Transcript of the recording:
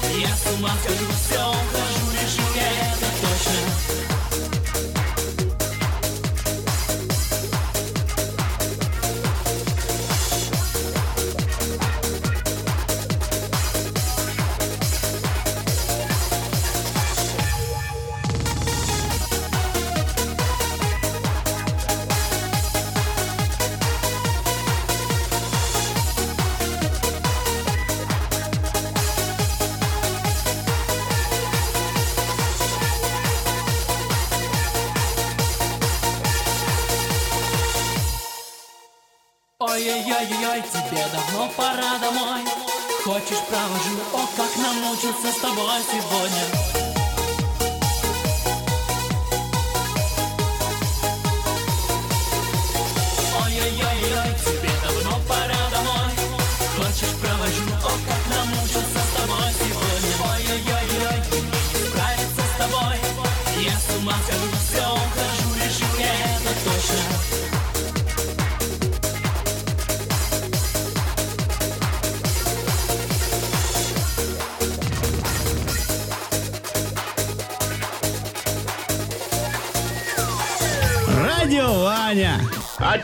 Я с ума схожу, все ухожу, решу я это точно. Ой-ой-ой-ой, тебе давно пора домой. Хочешь, провожу, о, как намучился с тобой сегодня. Ой-ой-ой-ой, тебе давно пора домой. Хочешь, провожу, о, как намучился с тобой сегодня. Ой-ой-ой-ой, мне не справиться с тобой. Я с ума схожу, все ухожу, решу я это точно. Радио Ваня.